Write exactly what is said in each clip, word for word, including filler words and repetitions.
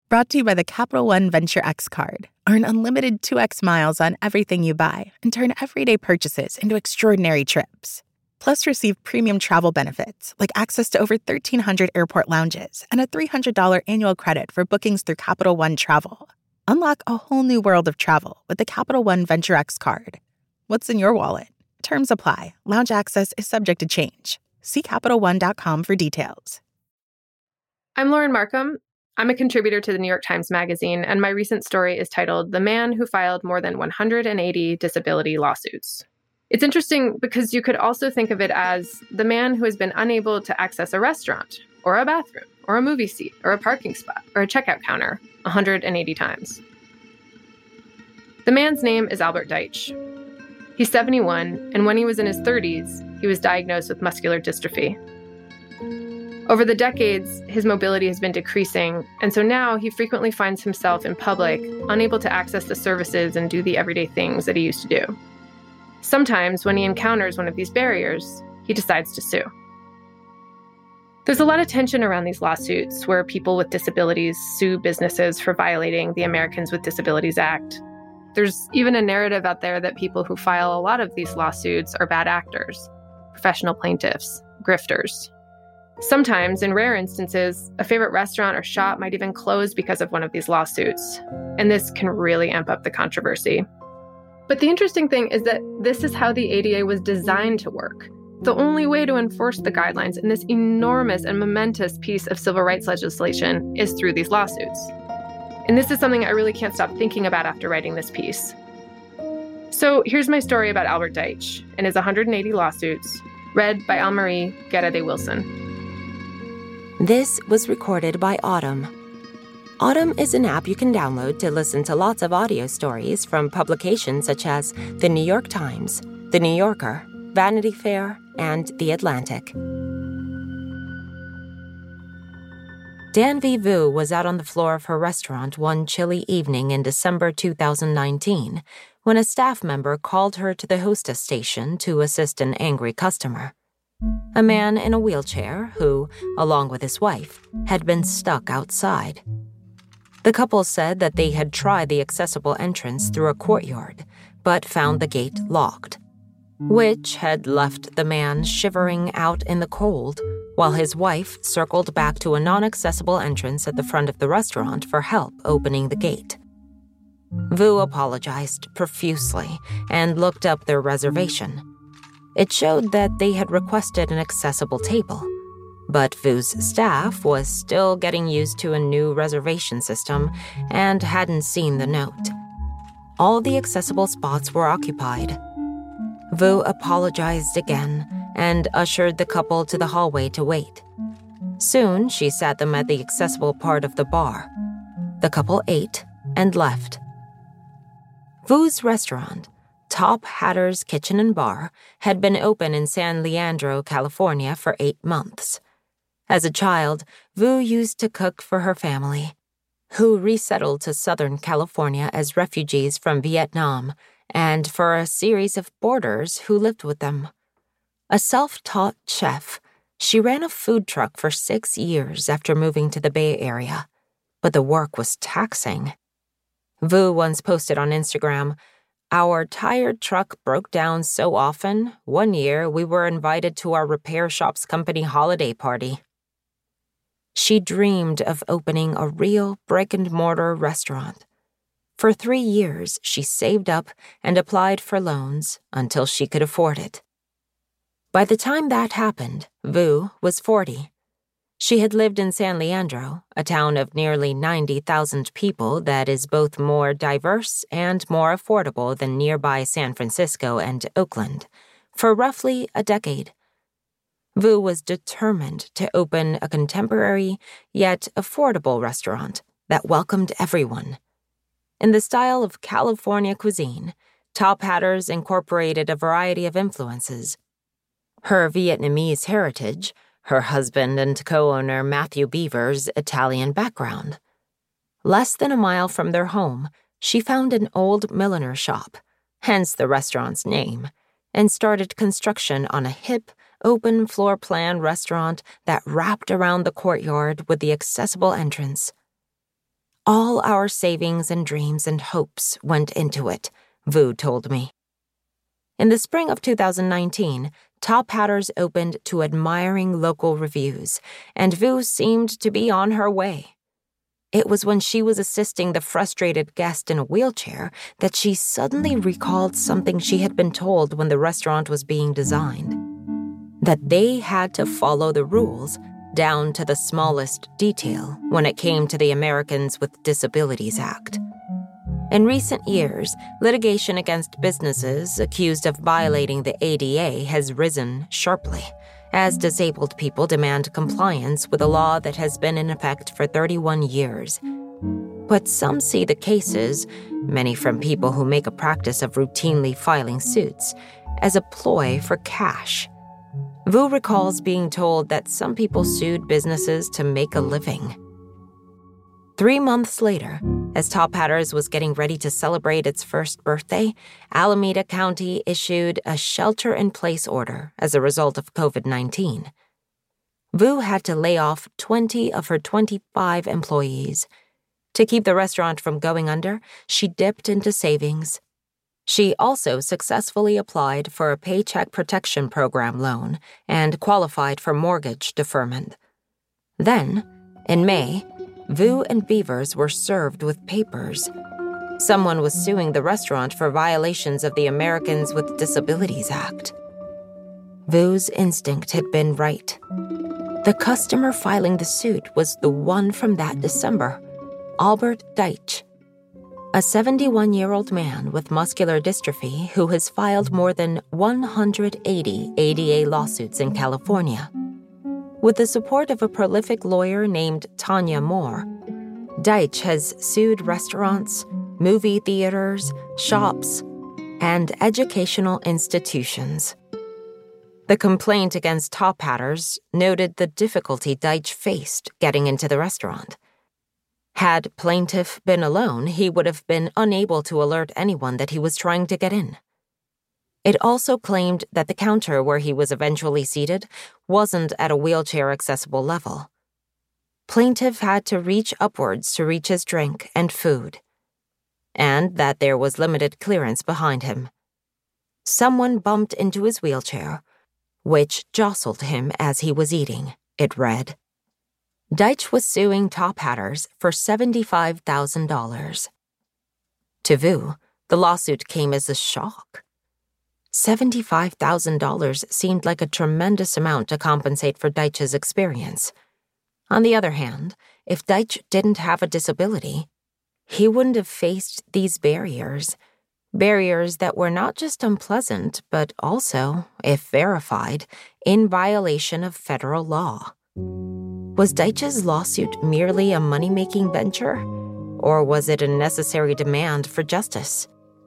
Brought to you by the Capital One Venture X card. Earn unlimited two x miles on everything you buy and turn everyday purchases into extraordinary trips. Plus, receive premium travel benefits like access to over thirteen hundred airport lounges and a three hundred dollars annual credit for bookings through Capital One Travel. Unlock a whole new world of travel with the Capital One Venture X card. What's in your wallet? Terms apply. Lounge access is subject to change. See Capital One dot com for details. I'm Lauren Markham. I'm a contributor to the New York Times Magazine, and my recent story is titled The Man Who Filed More Than one hundred eighty Disability Lawsuits. It's interesting because you could also think of it as the man who has been unable to access a restaurant, or a bathroom, or a movie seat, or a parking spot, or a checkout counter one hundred eighty times. The man's name is Albert Deitch. He's seventy-one, and when he was in his thirties, he was diagnosed with muscular dystrophy. Over the decades, his mobility has been decreasing, and so now he frequently finds himself in public, unable to access the services and do the everyday things that he used to do. Sometimes, when he encounters one of these barriers, he decides to sue. There's a lot of tension around these lawsuits where people with disabilities sue businesses for violating the Americans with Disabilities Act. There's even a narrative out there that people who file a lot of these lawsuits are bad actors, professional plaintiffs, grifters. Sometimes, in rare instances, a favorite restaurant or shop might even close because of one of these lawsuits, and this can really amp up the controversy. But the interesting thing is that this is how the A D A was designed to work. The only way to enforce the guidelines in this enormous and momentous piece of civil rights legislation is through these lawsuits. And this is something I really can't stop thinking about after writing this piece. So here's my story about Albert Deitch and his one hundred eighty lawsuits, read by Anne-Marie Guerra de Wilson. This was recorded by Audm. Audm is an app you can download to listen to lots of audio stories from publications such as The New York Times, The New Yorker, Vanity Fair, and The Atlantic. Danvi Vu was out on the floor of her restaurant one chilly evening in December two thousand nineteen when a staff member called her to the hostess station to assist an angry customer. A man in a wheelchair who, along with his wife, had been stuck outside. The couple said that they had tried the accessible entrance through a courtyard, but found the gate locked, which had left the man shivering out in the cold, while his wife circled back to a non-accessible entrance at the front of the restaurant for help opening the gate. Vu apologized profusely and looked up their reservation. It showed that they had requested an accessible table, but Vu's staff was still getting used to a new reservation system and hadn't seen the note. All the accessible spots were occupied. Vu apologized again and ushered the couple to the hallway to wait. Soon, she sat them at the accessible part of the bar. The couple ate and left. Vu's restaurant, Top Hatter's Kitchen and Bar, had been open in San Leandro, California for eight months. As a child, Vu used to cook for her family, who resettled to Southern California as refugees from Vietnam, and for a series of boarders who lived with them. A self-taught chef, she ran a food truck for six years after moving to the Bay Area, but the work was taxing. Vu once posted on Instagram, "Our tired truck broke down so often, one year we were invited to our repair shop's company holiday party." She dreamed of opening a real brick-and-mortar restaurant. For three years, she saved up and applied for loans until she could afford it. By the time that happened, Vu was forty. She had lived in San Leandro, a town of nearly ninety thousand people that is both more diverse and more affordable than nearby San Francisco and Oakland, for roughly a decade. Vu was determined to open a contemporary yet affordable restaurant that welcomed everyone. In the style of California cuisine, Top Hatters incorporated a variety of influences. Her Vietnamese heritage, her husband and co-owner Matthew Beaver's Italian background. Less than a mile from their home, she found an old milliner shop, hence the restaurant's name, and started construction on a hip, open floor plan restaurant that wrapped around the courtyard with the accessible entrance. All our savings and dreams and hopes went into it, Vu told me. In the spring of two thousand nineteen, Top Hatters opened to admiring local reviews, and Vu seemed to be on her way. It was when she was assisting the frustrated guest in a wheelchair that she suddenly recalled something she had been told when the restaurant was being designed. That they had to follow the rules down to the smallest detail when it came to the Americans with Disabilities Act. In recent years, litigation against businesses accused of violating the A D A has risen sharply, as disabled people demand compliance with a law that has been in effect for thirty-one years. But some see the cases, many from people who make a practice of routinely filing suits, as a ploy for cash. Vu recalls being told that some people sued businesses to make a living. Three months later, as Top Hatters was getting ready to celebrate its first birthday, Alameda County issued a shelter-in-place order as a result of covid nineteen. Vu had to lay off twenty of her twenty-five employees. To keep the restaurant from going under, she dipped into savings. She also successfully applied for a Paycheck Protection Program loan and qualified for mortgage deferment. Then, in May, Vu and Beavers were served with papers. Someone was suing the restaurant for violations of the Americans with Disabilities Act. Vu's instinct had been right. The customer filing the suit was the one from that December, Albert Deitch, a seventy-one-year-old man with muscular dystrophy who has filed more than one hundred eighty A D A lawsuits in California. With the support of a prolific lawyer named Tanya Moore, Deitch has sued restaurants, movie theaters, shops, and educational institutions. The complaint against Top Hatters noted the difficulty Deitch faced getting into the restaurant. Had plaintiff been alone, he would have been unable to alert anyone that he was trying to get in. It also claimed that the counter where he was eventually seated wasn't at a wheelchair-accessible level. Plaintiff had to reach upwards to reach his drink and food, and that there was limited clearance behind him. Someone bumped into his wheelchair, which jostled him as he was eating, it read. Deitch was suing Top Hatters for seventy-five thousand dollars. To Vu, the lawsuit came as a shock. seventy-five thousand dollars seemed like a tremendous amount to compensate for Deitch's experience. On the other hand, if Deitch didn't have a disability, he wouldn't have faced these barriers, barriers that were not just unpleasant, but also, if verified, in violation of federal law. Was Deitch's lawsuit merely a money-making venture, or was it a necessary demand for justice?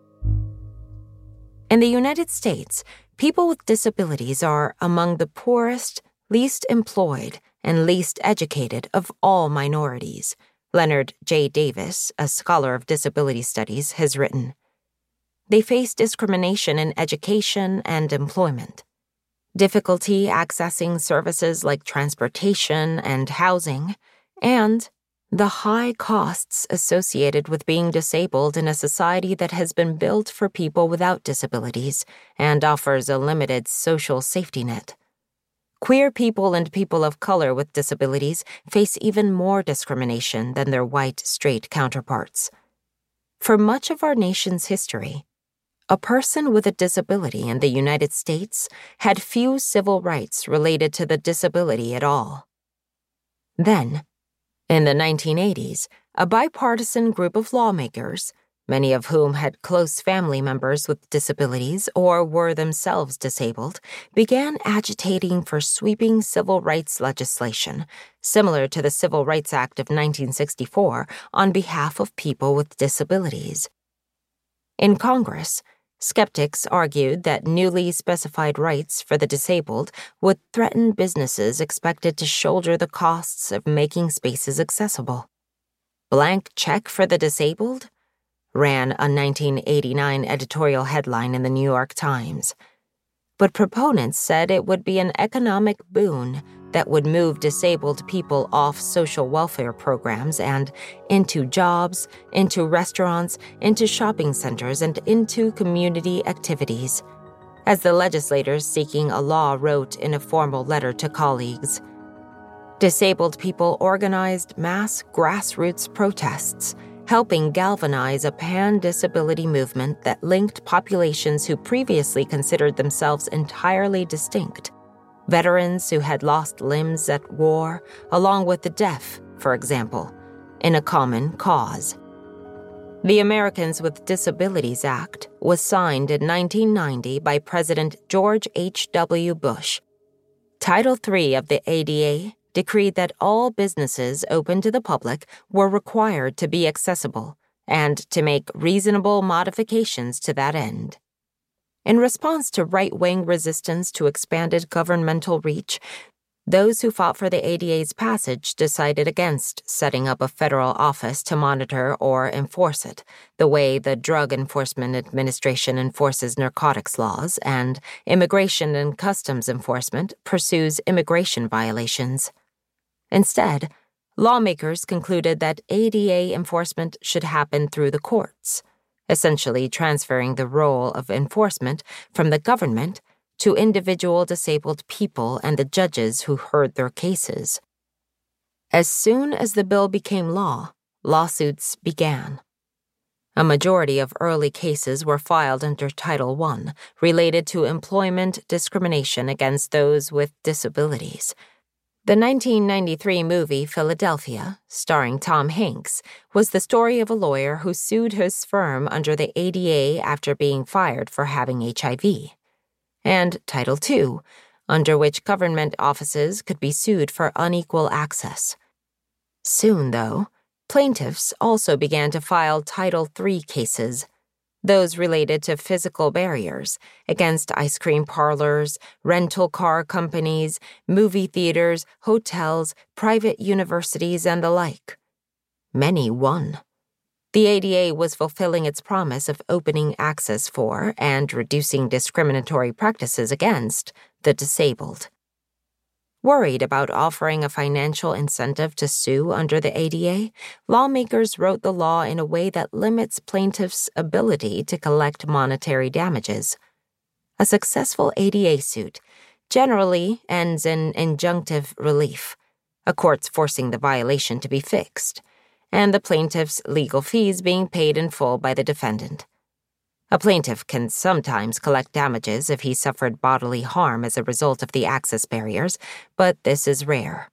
In the United States, people with disabilities are among the poorest, least employed, and least educated of all minorities, Leonard J. Davis, a scholar of disability studies, has written. They face discrimination in education and employment, difficulty accessing services like transportation and housing, and the high costs associated with being disabled in a society that has been built for people without disabilities and offers a limited social safety net. Queer people and people of color with disabilities face even more discrimination than their white, straight counterparts. For much of our nation's history, a person with a disability in the United States had few civil rights related to the disability at all. Then, in the nineteen eighties, a bipartisan group of lawmakers, many of whom had close family members with disabilities or were themselves disabled, began agitating for sweeping civil rights legislation, similar to the Civil Rights Act of nineteen sixty-four, on behalf of people with disabilities. In Congress, skeptics argued that newly specified rights for the disabled would threaten businesses expected to shoulder the costs of making spaces accessible. Blank check for the disabled? Ran a nineteen eighty-nine editorial headline in the New York Times. But proponents said it would be an economic boon that would move disabled people off social welfare programs and into jobs, into restaurants, into shopping centers, and into community activities. As the legislators seeking a law wrote in a formal letter to colleagues, disabled people organized mass grassroots protests, helping galvanize a pan-disability movement that linked populations who previously considered themselves entirely distinct. Veterans who had lost limbs at war, along with the deaf, for example, in a common cause. The Americans with Disabilities Act was signed in nineteen ninety by President George H W Bush. Title three of the A D A decreed that all businesses open to the public were required to be accessible and to make reasonable modifications to that end. In response to right-wing resistance to expanded governmental reach, those who fought for the A D A's passage decided against setting up a federal office to monitor or enforce it, the way the Drug Enforcement Administration enforces narcotics laws and Immigration and Customs Enforcement pursues immigration violations. Instead, lawmakers concluded that A D A enforcement should happen through the courts, essentially transferring the role of enforcement from the government to individual disabled people and the judges who heard their cases. As soon as the bill became law, lawsuits began. A majority of early cases were filed under Title one, related to employment discrimination against those with disabilities. The nineteen ninety-three movie Philadelphia, starring Tom Hanks, was the story of a lawyer who sued his firm under the A D A after being fired for having H I V. And Title two, under which government offices could be sued for unequal access. Soon, though, plaintiffs also began to file Title three cases, those related to physical barriers against ice cream parlors, rental car companies, movie theaters, hotels, private universities, and the like. Many won. The A D A was fulfilling its promise of opening access for and reducing discriminatory practices against the disabled. Worried about offering a financial incentive to sue under the A D A, lawmakers wrote the law in a way that limits plaintiffs' ability to collect monetary damages. A successful A D A suit generally ends in injunctive relief, a court's forcing the violation to be fixed, and the plaintiff's legal fees being paid in full by the defendant. A plaintiff can sometimes collect damages if he suffered bodily harm as a result of the access barriers, but this is rare.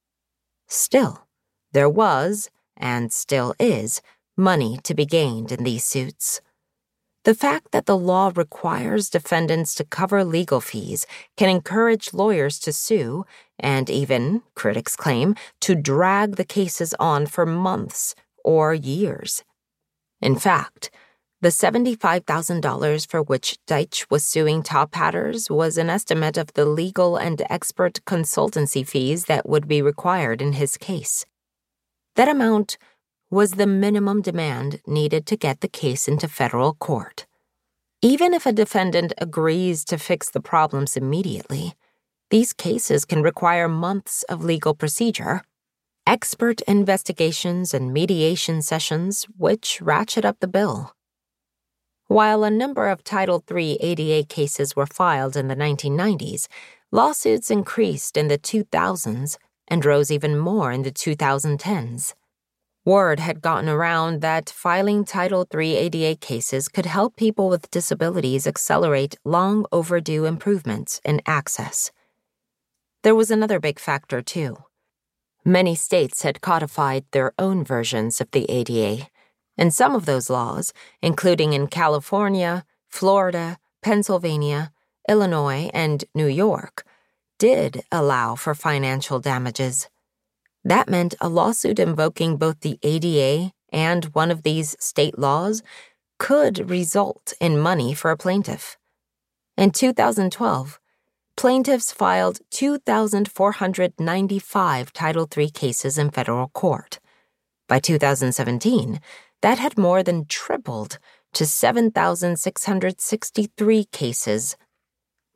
Still, there was, and still is, money to be gained in these suits. The fact that the law requires defendants to cover legal fees can encourage lawyers to sue, and even, critics claim, to drag the cases on for months or years. In fact, the seventy-five thousand dollars for which Deitch was suing Top Hatters was an estimate of the legal and expert consultancy fees that would be required in his case. That amount was the minimum demand needed to get the case into federal court. Even if a defendant agrees to fix the problems immediately, these cases can require months of legal procedure, expert investigations, and mediation sessions, which ratchet up the bill. While a number of Title three A D A cases were filed in the nineteen nineties, lawsuits increased in the two thousands and rose even more in the twenty tens. Word had gotten around that filing Title three A D A cases could help people with disabilities accelerate long overdue improvements in access. There was another big factor, too. Many states had codified their own versions of the A D A, and some of those laws, including in California, Florida, Pennsylvania, Illinois, and New York, did allow for financial damages. That meant a lawsuit invoking both the A D A and one of these state laws could result in money for a plaintiff. In two thousand twelve, plaintiffs filed two thousand four hundred ninety-five Title three cases in federal court. By two thousand seventeen, that had more than tripled to seven thousand six hundred sixty-three cases.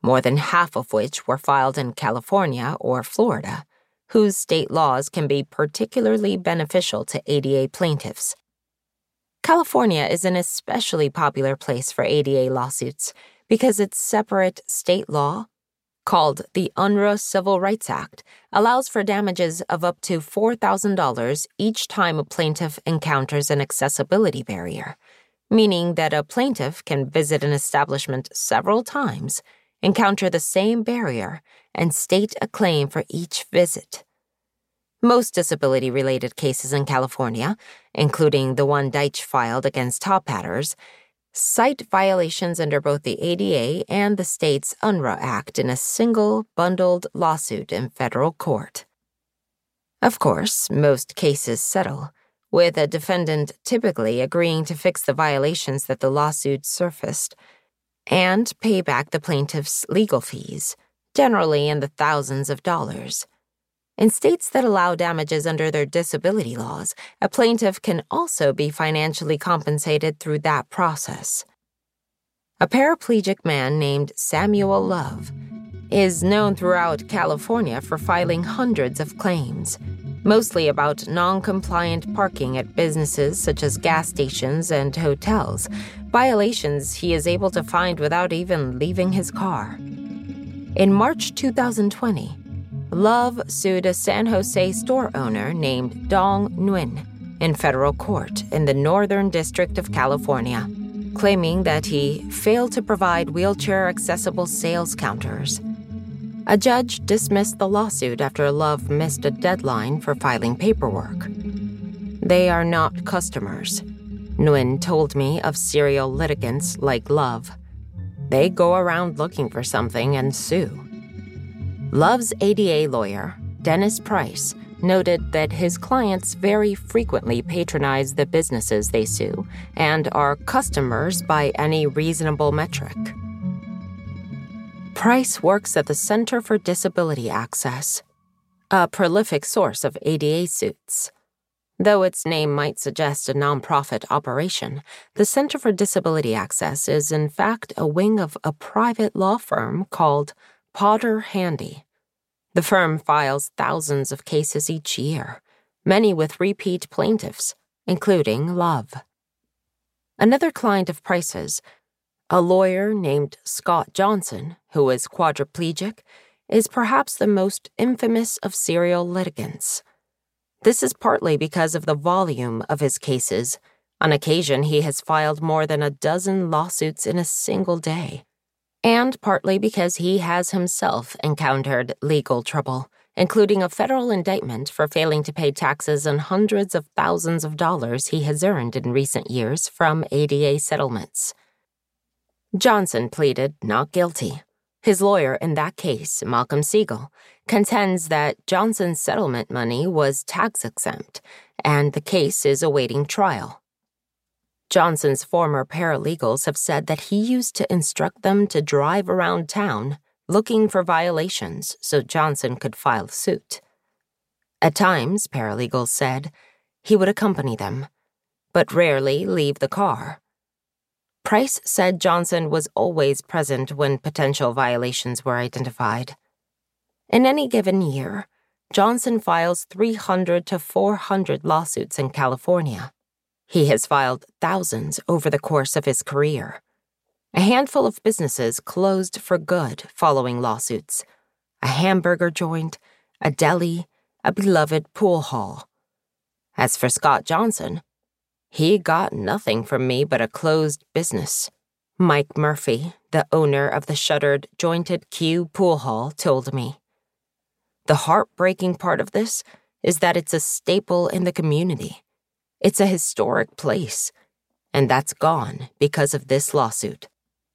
more than half of which were filed in California or Florida, whose state laws can be particularly beneficial to A D A plaintiffs. California is an especially popular place for A D A lawsuits because its separate state law, called the Unruh Civil Rights Act, allows for damages of up to four thousand dollars each time a plaintiff encounters an accessibility barrier, meaning that a plaintiff can visit an establishment several times, encounter the same barrier, and state a claim for each visit. Most disability-related cases in California, including the one Deitch filed against Top Hatters, cite violations under both the A D A and the state's Unruh Act in a single, bundled lawsuit in federal court. Of course, most cases settle, with a defendant typically agreeing to fix the violations that the lawsuit surfaced and pay back the plaintiff's legal fees, generally in the thousands of dollars. In states that allow damages under their disability laws, a plaintiff can also be financially compensated through that process. A paraplegic man named Samuel Love is known throughout California for filing hundreds of claims, mostly about non-compliant parking at businesses such as gas stations and hotels, violations he is able to find without even leaving his car. In March two thousand twenty, Love sued a San Jose store owner named Dong Nguyen in federal court in the Northern District of California, claiming that he failed to provide wheelchair-accessible sales counters. A judge dismissed the lawsuit after Love missed a deadline for filing paperwork. They are not customers, Nguyen told me of serial litigants like Love. They go around looking for something and sue. Love's A D A lawyer, Dennis Price, noted that his clients very frequently patronize the businesses they sue and are customers by any reasonable metric. Price works at the Center for Disability Access, a prolific source of A D A suits. Though its name might suggest a nonprofit operation, the Center for Disability Access is in fact a wing of a private law firm called Potter Handy. The firm files thousands of cases each year, many with repeat plaintiffs, including Love. Another client of Price's, a lawyer named Scott Johnson, who is quadriplegic, is perhaps the most infamous of serial litigants. This is partly because of the volume of his cases. On occasion, he has filed more than a dozen lawsuits in a single day. And partly because he has himself encountered legal trouble, including a federal indictment for failing to pay taxes on hundreds of thousands of dollars he has earned in recent years from A D A settlements. Johnson pleaded not guilty. His lawyer in that case, Malcolm Siegel, contends that Johnson's settlement money was tax-exempt, and the case is awaiting trial. Johnson's former paralegals have said that he used to instruct them to drive around town looking for violations so Johnson could file suit. At times, paralegals said, he would accompany them, but rarely leave the car. Price said Johnson was always present when potential violations were identified. In any given year, Johnson files three hundred to four hundred lawsuits in California. He has filed thousands over the course of his career. A handful of businesses closed for good following lawsuits. A hamburger joint, a deli, a beloved pool hall. As for Scott Johnson, he got nothing from me but a closed business. Mike Murphy, the owner of the shuttered Jointed Q pool hall, told me. The heartbreaking part of this is that it's a staple in the community. It's a historic place, and that's gone because of this lawsuit.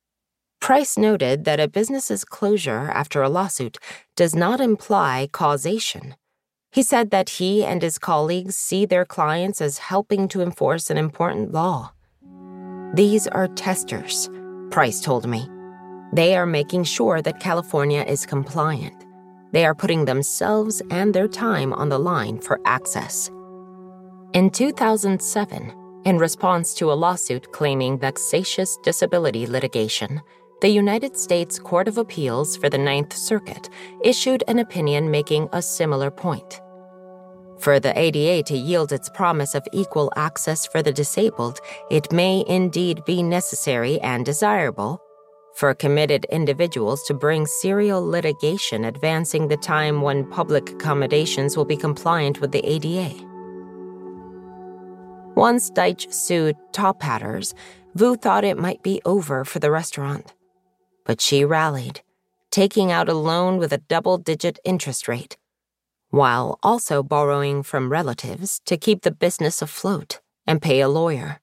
Price noted that a business's closure after a lawsuit does not imply causation. He said that he and his colleagues see their clients as helping to enforce an important law. These are testers, Price told me. They are making sure that California is compliant. They are putting themselves and their time on the line for access. In two thousand seven, in response to a lawsuit claiming vexatious disability litigation, the United States Court of Appeals for the Ninth Circuit issued an opinion making a similar point. For the A D A to yield its promise of equal access for the disabled, it may indeed be necessary and desirable for committed individuals to bring serial litigation advancing the time when public accommodations will be compliant with the A D A. Once Deitch sued Top Hatters, Vu thought it might be over for the restaurant. But she rallied, taking out a loan with a double-digit interest rate, while also borrowing from relatives to keep the business afloat and pay a lawyer.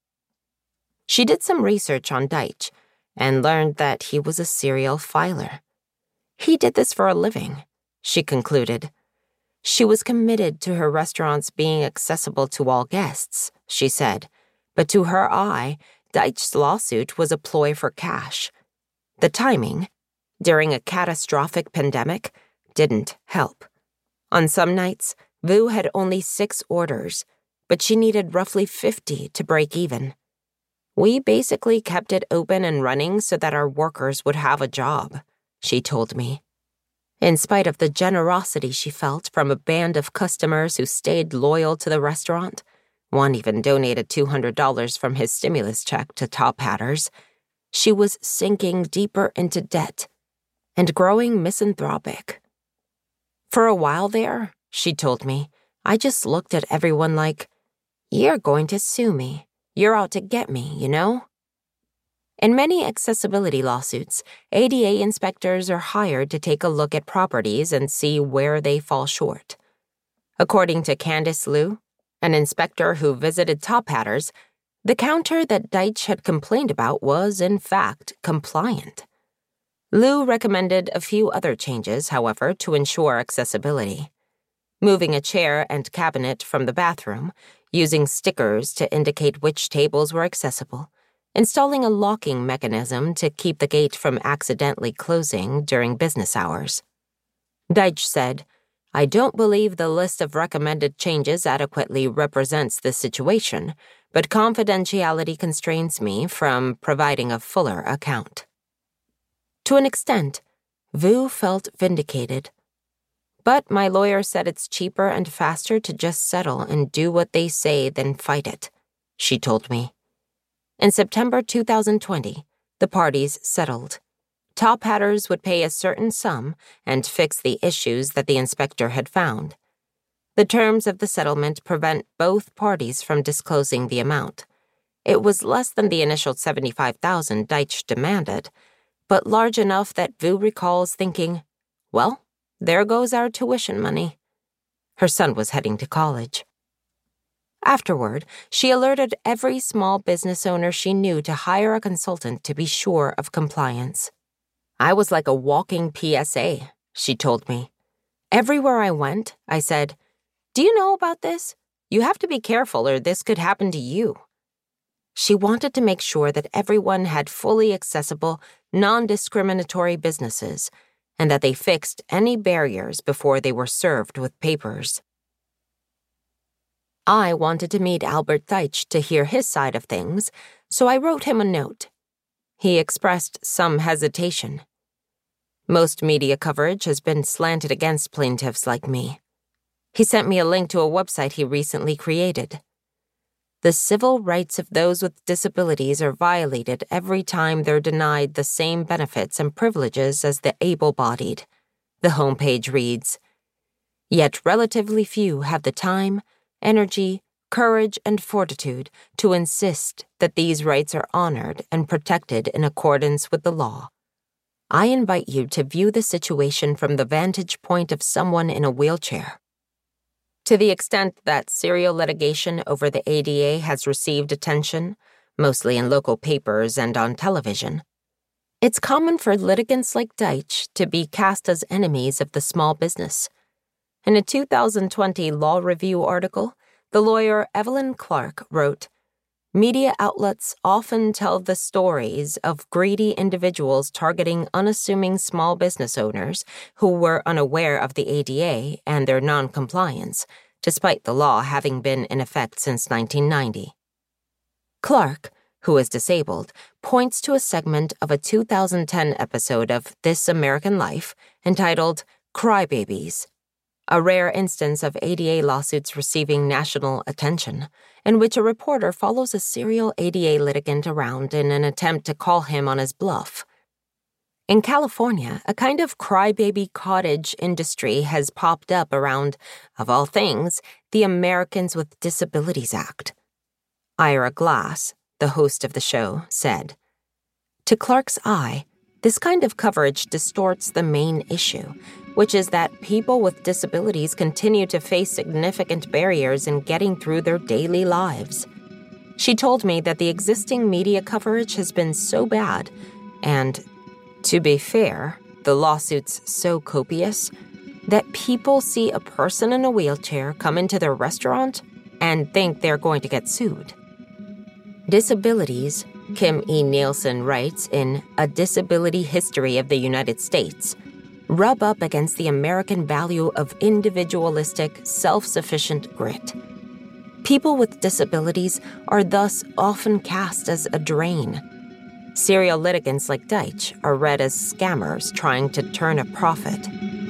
She did some research on Deitch and learned that he was a serial filer. He did this for a living, she concluded. She was committed to her restaurants being accessible to all guests, she said, but to her eye, Deitch's lawsuit was a ploy for cash. The timing, during a catastrophic pandemic, didn't help. On some nights, Vu had only six orders, but she needed roughly fifty to break even. We basically kept it open and running so that our workers would have a job, she told me. In spite of the generosity she felt from a band of customers who stayed loyal to the restaurant, one even donated two hundred dollars from his stimulus check to Top Hatters, she was sinking deeper into debt and growing misanthropic. For a while there, she told me, I just looked at everyone like, "You're going to sue me. You're out to get me, you know?" In many accessibility lawsuits, A D A inspectors are hired to take a look at properties and see where they fall short. According to Candice Liu, an inspector who visited Top Hatters, the counter that Deitch had complained about was, in fact, compliant. Liu recommended a few other changes, however, to ensure accessibility. Moving a chair and cabinet from the bathroom, using stickers to indicate which tables were accessible, installing a locking mechanism to keep the gate from accidentally closing during business hours. Deitch said, "I don't believe the list of recommended changes adequately represents the situation, but confidentiality constrains me from providing a fuller account." To an extent, Vu felt vindicated. But my lawyer said it's cheaper and faster to just settle and do what they say than fight it, she told me. In September two thousand twenty, the parties settled. Top Hatters would pay a certain sum and fix the issues that the inspector had found. The terms of the settlement prevent both parties from disclosing the amount. It was less than the initial seventy-five thousand dollars Deitch demanded, but large enough that Vu recalls thinking, well, there goes our tuition money. Her son was heading to college. Afterward, she alerted every small business owner she knew to hire a consultant to be sure of compliance. I was like a walking P S A, she told me. Everywhere I went, I said, "Do you know about this? You have to be careful or this could happen to you." She wanted to make sure that everyone had fully accessible, non-discriminatory businesses and that they fixed any barriers before they were served with papers. I wanted to meet Albert Deitch to hear his side of things, so I wrote him a note. He expressed some hesitation. Most media coverage has been slanted against plaintiffs like me. He sent me a link to a website he recently created. The civil rights of those with disabilities are violated every time they're denied the same benefits and privileges as the able-bodied, the homepage reads. Yet relatively few have the time, energy, courage, and fortitude to insist that these rights are honored and protected in accordance with the law. I invite you to view the situation from the vantage point of someone in a wheelchair. To the extent that serial litigation over the A D A has received attention, mostly in local papers and on television, it's common for litigants like Deitch to be cast as enemies of the small business. In a two thousand twenty Law Review article, the lawyer Evelyn Clark wrote, "Media outlets often tell the stories of greedy individuals targeting unassuming small business owners who were unaware of the A D A and their non-compliance, despite the law having been in effect since nineteen ninety. Clark, who is disabled, points to a segment of a two thousand ten episode of This American Life entitled Crybabies, a rare instance of A D A lawsuits receiving national attention, in which a reporter follows a serial A D A litigant around in an attempt to call him on his bluff. In California, a kind of crybaby cottage industry has popped up around, of all things, the Americans with Disabilities Act. Ira Glass, the host of the show, said, "To Clark's eye, this kind of coverage distorts the main issue, which is that people with disabilities continue to face significant barriers in getting through their daily lives." She told me that the existing media coverage has been so bad, and, to be fair, the lawsuits so copious, that people see a person in a wheelchair come into their restaurant and think they're going to get sued. Disabilities, Kim E. Nielsen writes in A Disability History of the United States, rub up against the American value of individualistic, self-sufficient grit. People with disabilities are thus often cast as a drain. Serial litigants like Deitch are read as scammers trying to turn a profit.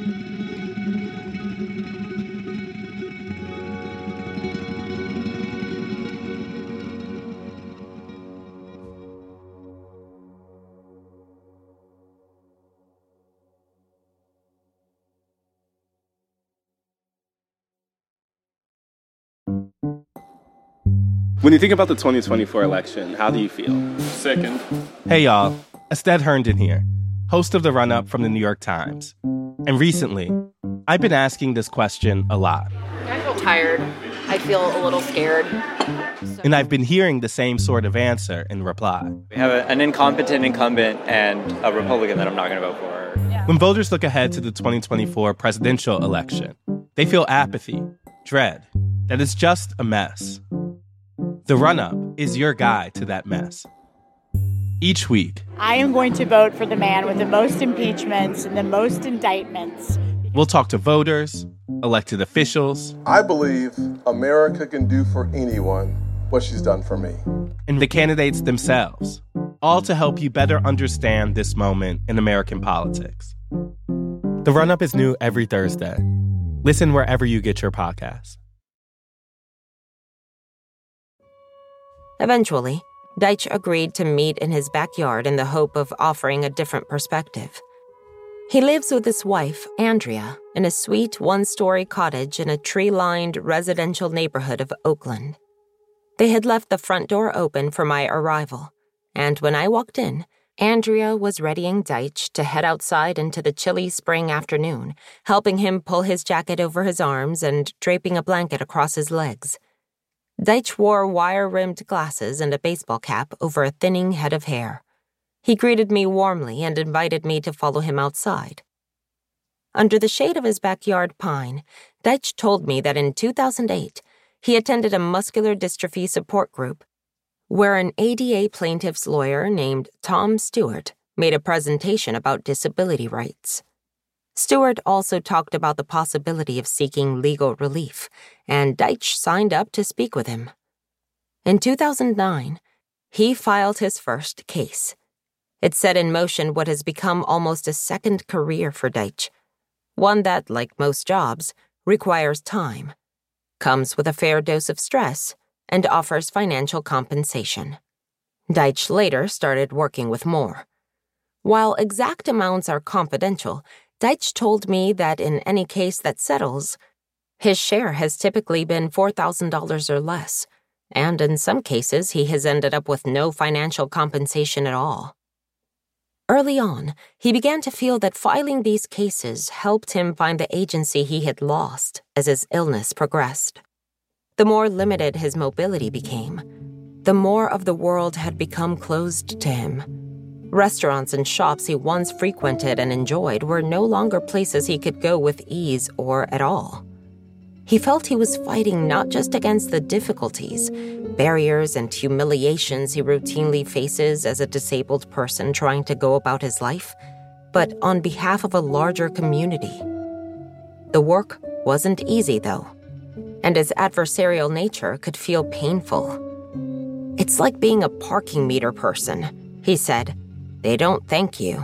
When you think about the twenty twenty-four election, how do you feel? Sickened. Hey, y'all. Ested Herndon here, host of The Run-Up from the New York Times. And recently, I've been asking this question a lot. I feel tired. I feel a little scared. So. And I've been hearing the same sort of answer in reply. We have a, an incompetent incumbent and a Republican that I'm not going to vote for. Yeah. When voters look ahead to the twenty twenty-four presidential election, they feel apathy, dread, that it's just a mess. The Run-Up is your guide to that mess. Each week, I am going to vote for the man with the most impeachments and the most indictments. We'll talk to voters, elected officials. I believe America can do for anyone what she's done for me. And the candidates themselves, all to help you better understand this moment in American politics. The Run-Up is new every Thursday. Listen wherever you get your podcasts. Eventually, Deitch agreed to meet in his backyard in the hope of offering a different perspective. He lives with his wife, Andrea, in a sweet one-story cottage in a tree-lined residential neighborhood of Oakland. They had left the front door open for my arrival, and when I walked in, Andrea was readying Deitch to head outside into the chilly spring afternoon, helping him pull his jacket over his arms and draping a blanket across his legs. Deitch wore wire-rimmed glasses and a baseball cap over a thinning head of hair. He greeted me warmly and invited me to follow him outside. Under the shade of his backyard pine, Deitch told me that in two thousand eight, he attended a muscular dystrophy support group where an A D A plaintiff's lawyer named Tom Stewart made a presentation about disability rights. Stewart also talked about the possibility of seeking legal relief, and Deitch signed up to speak with him. In two thousand nine, he filed his first case. It set in motion what has become almost a second career for Deitch, one that, like most jobs, requires time, comes with a fair dose of stress, and offers financial compensation. Deitch later started working with Moore. While exact amounts are confidential, Deitch told me that in any case that settles, his share has typically been four thousand dollars or less, and in some cases he has ended up with no financial compensation at all. Early on, he began to feel that filing these cases helped him find the agency he had lost as his illness progressed. The more limited his mobility became, the more of the world had become closed to him. Restaurants and shops he once frequented and enjoyed were no longer places he could go with ease or at all. He felt he was fighting not just against the difficulties, barriers, and humiliations he routinely faces as a disabled person trying to go about his life, but on behalf of a larger community. The work wasn't easy, though, and his adversarial nature could feel painful. "It's like being a parking meter person," he said. "They don't thank you."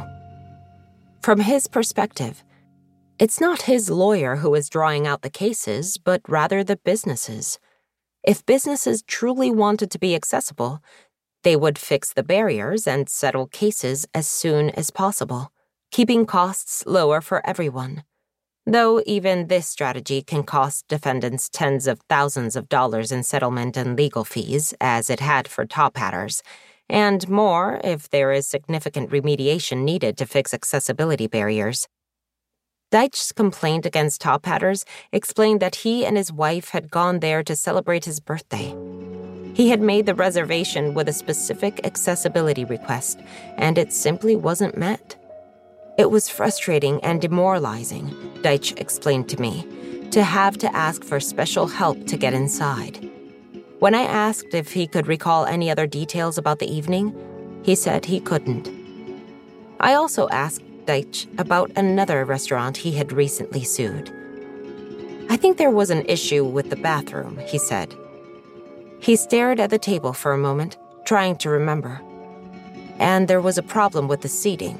From his perspective, it's not his lawyer who is drawing out the cases, but rather the businesses. If businesses truly wanted to be accessible, they would fix the barriers and settle cases as soon as possible, keeping costs lower for everyone. Though even this strategy can cost defendants tens of thousands of dollars in settlement and legal fees, as it had for Top Hatters, and more if there is significant remediation needed to fix accessibility barriers. Deitch's complaint against Top Hatters explained that he and his wife had gone there to celebrate his birthday. He had made the reservation with a specific accessibility request, and it simply wasn't met. It was frustrating and demoralizing, Deitch explained to me, to have to ask for special help to get inside. When I asked if he could recall any other details about the evening, he said he couldn't. I also asked Deitch about another restaurant he had recently sued. "I think there was an issue with the bathroom," he said. He stared at the table for a moment, trying to remember. "And there was a problem with the seating."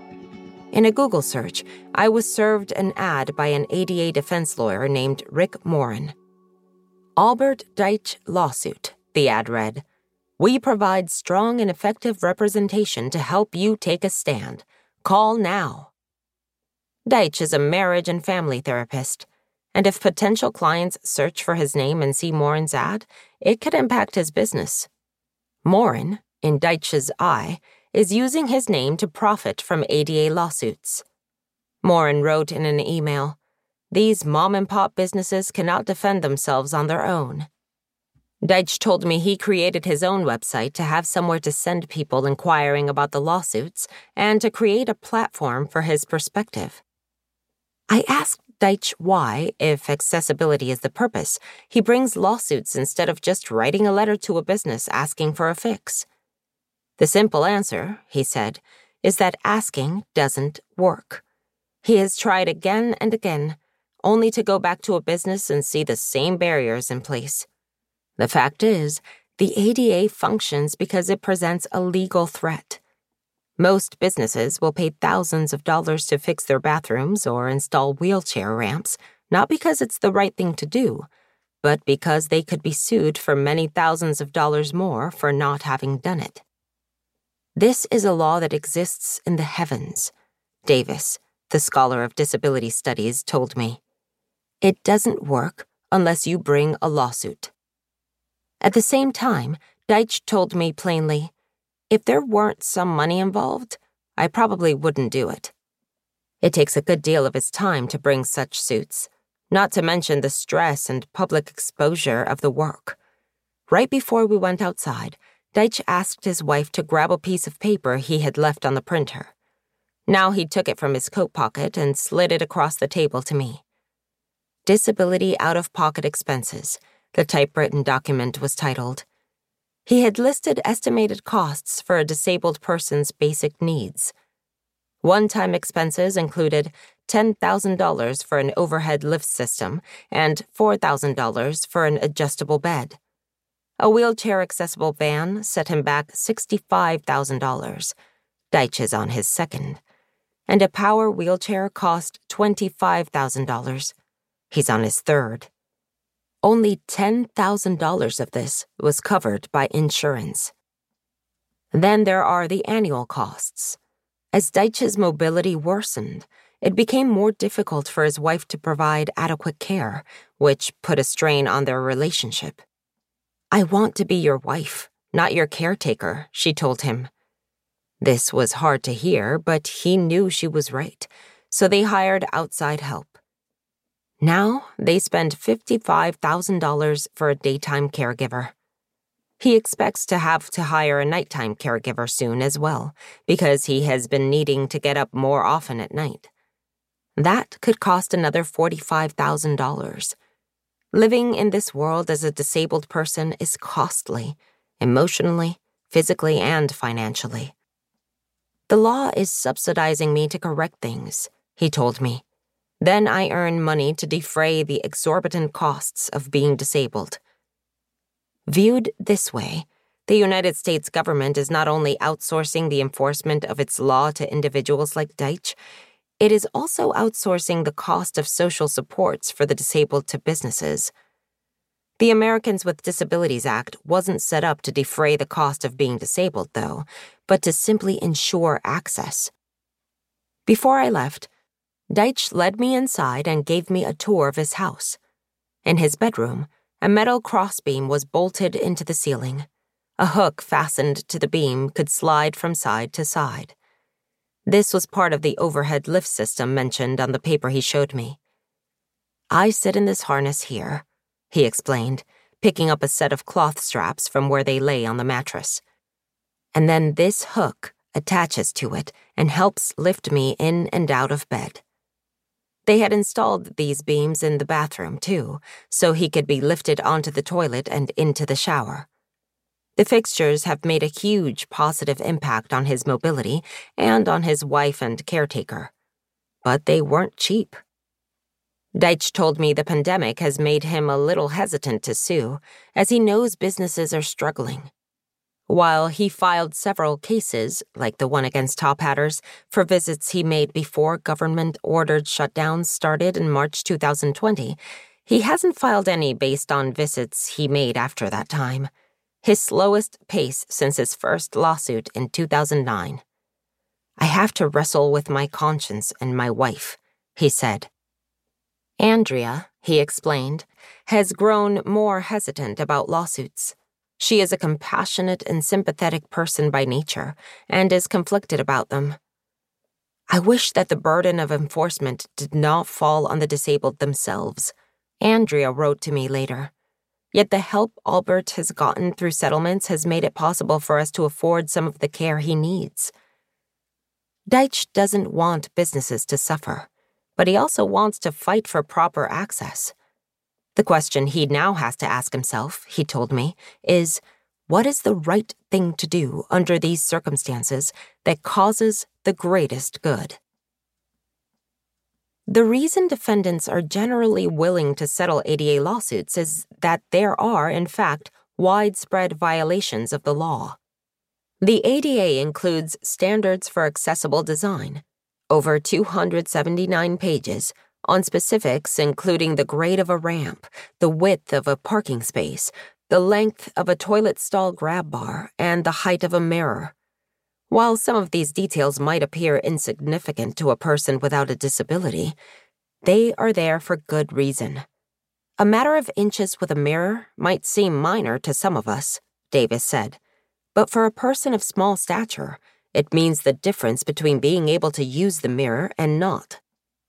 In a Google search, I was served an ad by an A D A defense lawyer named Rick Morin. "Albert Deitch lawsuit," the ad read. "We provide strong and effective representation to help you take a stand. Call now." Deitch is a marriage and family therapist, and if potential clients search for his name and see Morin's ad, it could impact his business. Morin, in Deitch's eye, is using his name to profit from A D A lawsuits. Morin wrote in an email, "These mom-and-pop businesses cannot defend themselves on their own." Deitch told me he created his own website to have somewhere to send people inquiring about the lawsuits and to create a platform for his perspective. I asked Deitch why, if accessibility is the purpose, he brings lawsuits instead of just writing a letter to a business asking for a fix. The simple answer, he said, is that asking doesn't work. He has tried again and again, only to go back to a business and see the same barriers in place. The fact is, the A D A functions because it presents a legal threat. Most businesses will pay thousands of dollars to fix their bathrooms or install wheelchair ramps, not because it's the right thing to do, but because they could be sued for many thousands of dollars more for not having done it. This is a law that exists in the heavens, Davis, the scholar of disability studies, told me. It doesn't work unless you bring a lawsuit. At the same time, Deitch told me plainly, if there weren't some money involved, I probably wouldn't do it. It takes a good deal of his time to bring such suits, not to mention the stress and public exposure of the work. Right before we went outside, Deitch asked his wife to grab a piece of paper he had left on the printer. Now he took it from his coat pocket and slid it across the table to me. Disability Out-of-Pocket Expenses, the typewritten document was titled. He had listed estimated costs for a disabled person's basic needs. One-time expenses included ten thousand dollars for an overhead lift system and four thousand dollars for an adjustable bed. A wheelchair-accessible van set him back sixty-five thousand dollars. Deitch is on his second. And a power wheelchair cost twenty-five thousand dollars. He's on his third. Only ten thousand dollars of this was covered by insurance. Then there are the annual costs. As Deitch's mobility worsened, it became more difficult for his wife to provide adequate care, which put a strain on their relationship. I want to be your wife, not your caretaker, she told him. This was hard to hear, but he knew she was right, so they hired outside help. Now they spend fifty-five thousand dollars for a daytime caregiver. He expects to have to hire a nighttime caregiver soon as well, because he has been needing to get up more often at night. That could cost another forty-five thousand dollars. Living in this world as a disabled person is costly, emotionally, physically, and financially. The law is subsidizing me to correct things, he told me. Then I earn money to defray the exorbitant costs of being disabled. Viewed this way, The United States government is not only outsourcing the enforcement of its law to individuals like Deitch, it is also outsourcing the cost of social supports for the disabled to businesses. The Americans with Disabilities Act wasn't set up to defray the cost of being disabled, though, but to simply ensure access. Before I left, Deitch led me inside and gave me a tour of his house. In his bedroom, a metal crossbeam was bolted into the ceiling. A hook fastened to the beam could slide from side to side. This was part of the overhead lift system mentioned on the paper he showed me. I sit in this harness here, he explained, picking up a set of cloth straps from where they lay on the mattress. And then this hook attaches to it and helps lift me in and out of bed. They had installed these beams in the bathroom, too, so he could be lifted onto the toilet and into the shower. The fixtures have made a huge positive impact on his mobility and on his wife and caretaker. But they weren't cheap. Deitch told me the pandemic has made him a little hesitant to sue, as he knows businesses are struggling. While he filed several cases, like the one against Top Hatters, for visits he made before government-ordered shutdowns started in March two thousand twenty, he hasn't filed any based on visits he made after that time. His slowest pace since his first lawsuit in two thousand nine. I have to wrestle with my conscience and my wife, he said. Andrea, he explained, has grown more hesitant about lawsuits. She is a compassionate and sympathetic person by nature and is conflicted about them. I wish that the burden of enforcement did not fall on the disabled themselves, Andrea wrote to me later. Yet the help Albert has gotten through settlements has made it possible for us to afford some of the care he needs. Deitch doesn't want businesses to suffer, but he also wants to fight for proper access. The question he now has to ask himself, he told me, is, what is the right thing to do under these circumstances that causes the greatest good? The reason defendants are generally willing to settle A D A lawsuits is that there are, in fact, widespread violations of the law. The A D A includes standards for accessible design, over two hundred seventy-nine pages, on specifics including the grade of a ramp, the width of a parking space, the length of a toilet stall grab bar, and the height of a mirror. While some of these details might appear insignificant to a person without a disability, they are there for good reason. A matter of inches with a mirror might seem minor to some of us, Davis said, but for a person of small stature, it means the difference between being able to use the mirror and not.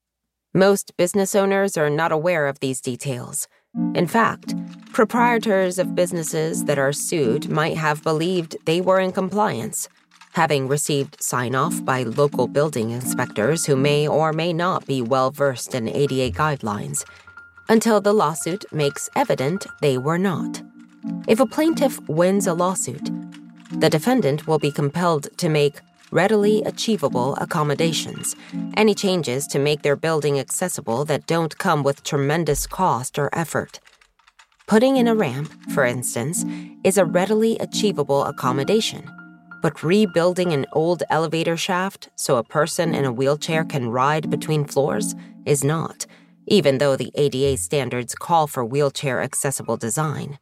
Most business owners are not aware of these details. In fact, proprietors of businesses that are sued might have believed they were in compliance, having received sign-off by local building inspectors who may or may not be well-versed in A D A guidelines, until the lawsuit makes evident they were not. If a plaintiff wins a lawsuit, the defendant will be compelled to make readily achievable accommodations, any changes to make their building accessible that don't come with tremendous cost or effort. Putting in a ramp, for instance, is a readily achievable accommodation, but rebuilding an old elevator shaft so a person in a wheelchair can ride between floors is not, even though the A D A standards call for wheelchair-accessible design.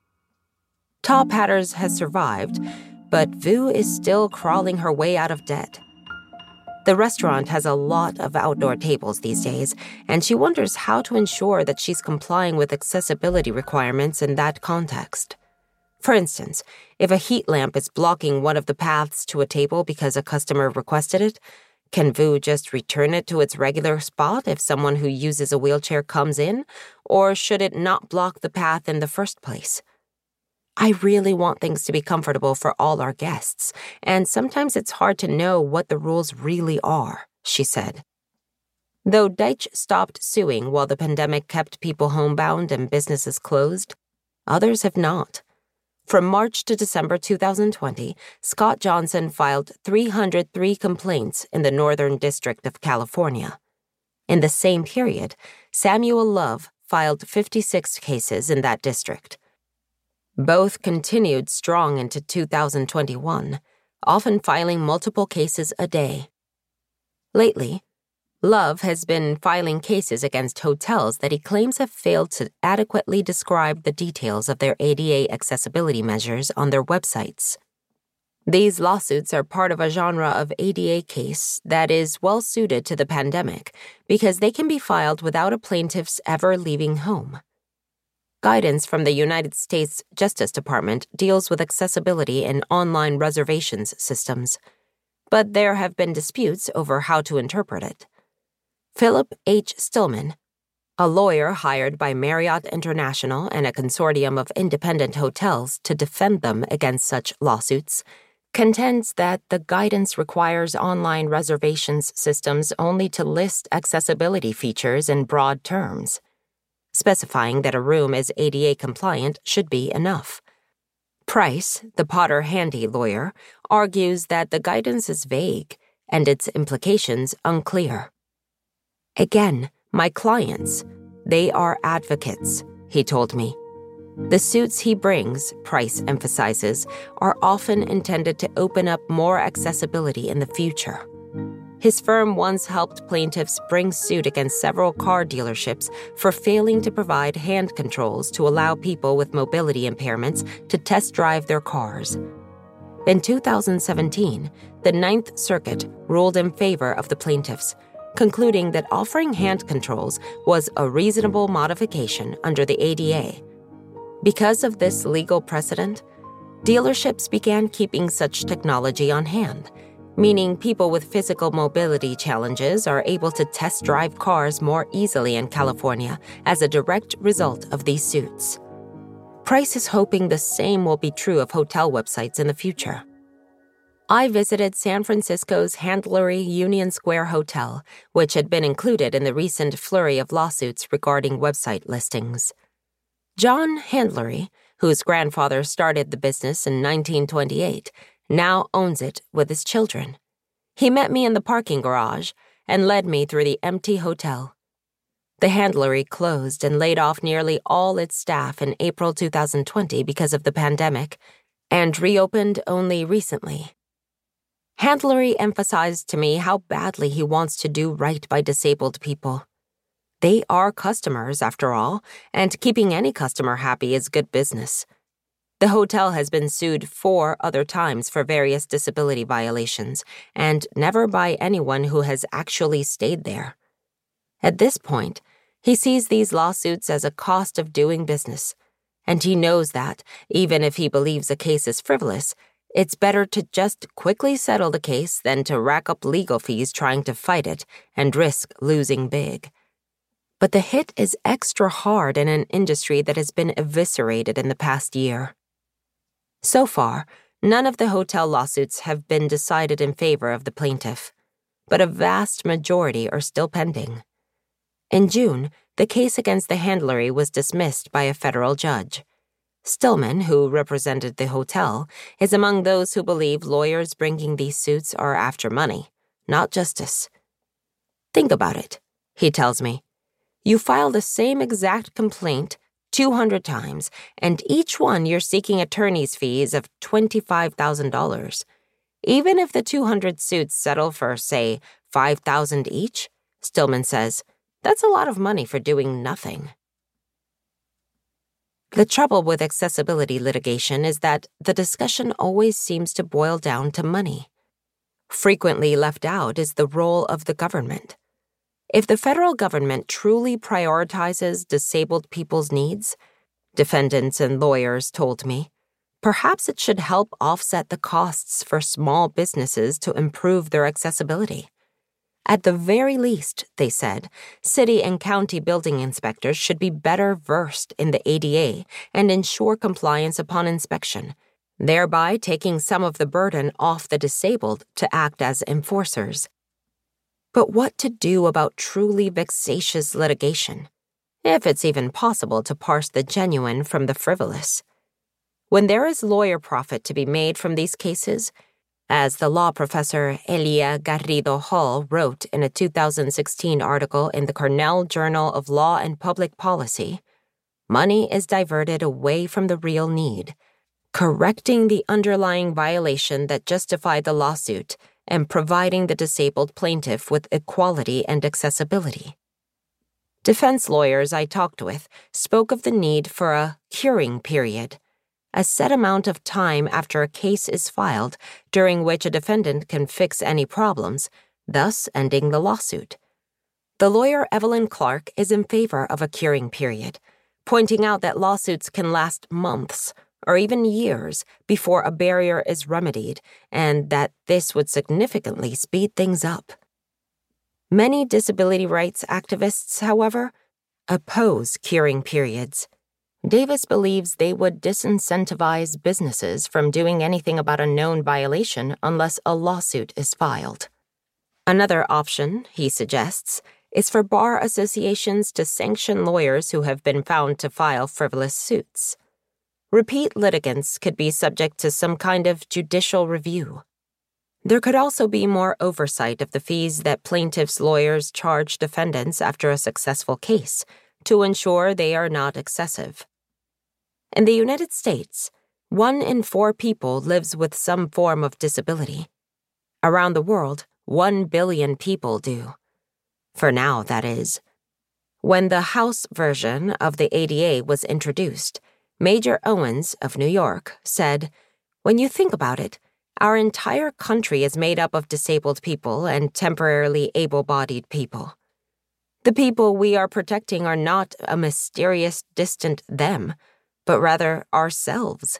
Top Hatters has survived, but Vu is still crawling her way out of debt. The restaurant has a lot of outdoor tables these days, and she wonders how to ensure that she's complying with accessibility requirements in that context. For instance, if a heat lamp is blocking one of the paths to a table because a customer requested it, can Vu just return it to its regular spot if someone who uses a wheelchair comes in, or should it not block the path in the first place? I really want things to be comfortable for all our guests, and sometimes it's hard to know what the rules really are, she said. Though Deitch stopped suing while the pandemic kept people homebound and businesses closed, others have not. From March to December two thousand twenty, Scott Johnson filed three hundred three complaints in the Northern District of California. In the same period, Samuel Love filed fifty-six cases in that district. Both continued strong into two thousand twenty-one, often filing multiple cases a day. Lately, Love has been filing cases against hotels that he claims have failed to adequately describe the details of their A D A accessibility measures on their websites. These lawsuits are part of a genre of A D A case that is well suited to the pandemic because they can be filed without a plaintiff's ever leaving home. Guidance from the United States Justice Department deals with accessibility in online reservations systems, but there have been disputes over how to interpret it. Philip H. Stillman, a lawyer hired by Marriott International and a consortium of independent hotels to defend them against such lawsuits, contends that the guidance requires online reservations systems only to list accessibility features in broad terms. Specifying that a room is A D A compliant should be enough. Price, the Potter Handy lawyer, argues that the guidance is vague and its implications unclear. Again, my clients, they are advocates, he told me. The suits he brings, Price emphasizes, are often intended to open up more accessibility in the future. His firm once helped plaintiffs bring suit against several car dealerships for failing to provide hand controls to allow people with mobility impairments to test drive their cars. In two thousand seventeen, the Ninth Circuit ruled in favor of the plaintiffs, concluding that offering hand controls was a reasonable modification under the A D A. Because of this legal precedent, dealerships began keeping such technology on hand, meaning people with physical mobility challenges are able to test drive cars more easily in California as a direct result of these suits. Price is hoping the same will be true of hotel websites in the future. I visited San Francisco's Handlery Union Square Hotel, which had been included in the recent flurry of lawsuits regarding website listings. John Handlery, whose grandfather started the business in nineteen twenty-eight, now owns it with his children. He met me in the parking garage and led me through the empty hotel. The Handlery closed and laid off nearly all its staff in April two thousand twenty because of the pandemic, and reopened only recently. Handlery emphasized to me how badly he wants to do right by disabled people. They are customers, after all, and keeping any customer happy is good business. The hotel has been sued four other times for various disability violations, and never by anyone who has actually stayed there. At this point, he sees these lawsuits as a cost of doing business, and he knows that, even if he believes a case is frivolous, it's better to just quickly settle the case than to rack up legal fees trying to fight it and risk losing big. But the hit is extra hard in an industry that has been eviscerated in the past year. So far, none of the hotel lawsuits have been decided in favor of the plaintiff, but a vast majority are still pending. In June, the case against the Handlery was dismissed by a federal judge. Stillman, who represented the hotel, is among those who believe lawyers bringing these suits are after money, not justice. Think about it, he tells me. You file the same exact complaint two hundred times, and each one you're seeking attorney's fees of twenty-five thousand dollars. Even if the two hundred suits settle for, say, five thousand dollars each, Stillman says, that's a lot of money for doing nothing. The trouble with accessibility litigation is that the discussion always seems to boil down to money. Frequently left out is the role of the government. If the federal government truly prioritizes disabled people's needs, defendants and lawyers told me, perhaps it should help offset the costs for small businesses to improve their accessibility. At the very least, they said, city and county building inspectors should be better versed in the A D A and ensure compliance upon inspection, thereby taking some of the burden off the disabled to act as enforcers. But what to do about truly vexatious litigation, if it's even possible to parse the genuine from the frivolous? When there is lawyer profit to be made from these cases, as the law professor Elia Garrido Hall wrote in a two thousand sixteen article in the Cornell Journal of Law and Public Policy, money is diverted away from the real need, correcting the underlying violation that justified the lawsuit and providing the disabled plaintiff with equality and accessibility. Defense lawyers I talked with spoke of the need for a curing period, a set amount of time after a case is filed during which a defendant can fix any problems, thus ending the lawsuit. The lawyer Evelyn Clark is in favor of a curing period, pointing out that lawsuits can last months or even years before a barrier is remedied, and that this would significantly speed things up. Many disability rights activists, however, oppose curing periods. Davis believes they would disincentivize businesses from doing anything about a known violation unless a lawsuit is filed. Another option, he suggests, is for bar associations to sanction lawyers who have been found to file frivolous suits. Repeat litigants could be subject to some kind of judicial review. There could also be more oversight of the fees that plaintiffs' lawyers charge defendants after a successful case to ensure they are not excessive. In the United States, one in four people lives with some form of disability. Around the world, one billion people do. For now, that is. When the House version of the A D A was introduced, Major Owens of New York said, "When you think about it, our entire country is made up of disabled people and temporarily able-bodied people. The people we are protecting are not a mysterious, distant them, but rather ourselves."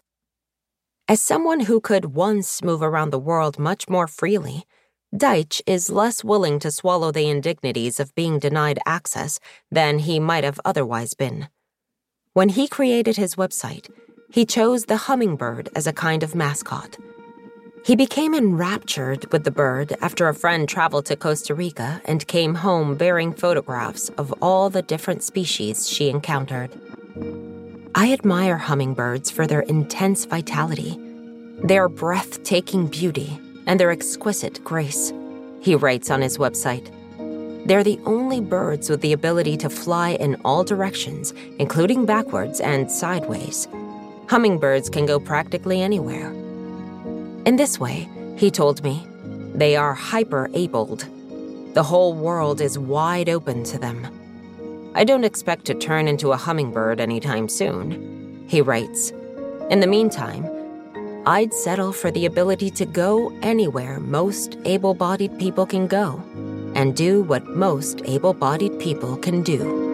As someone who could once move around the world much more freely, Deitch is less willing to swallow the indignities of being denied access than he might have otherwise been. When he created his website, he chose the hummingbird as a kind of mascot. He became enraptured with the bird after a friend traveled to Costa Rica and came home bearing photographs of all the different species she encountered. I admire hummingbirds for their intense vitality, their breathtaking beauty, and their exquisite grace, he writes on his website. They're the only birds with the ability to fly in all directions, including backwards and sideways. Hummingbirds can go practically anywhere. In this way, he told me, they are hyper-abled. The whole world is wide open to them. I don't expect to turn into a hummingbird anytime soon, he writes. In the meantime, I'd settle for the ability to go anywhere most able-bodied people can go and do what most able-bodied people can do.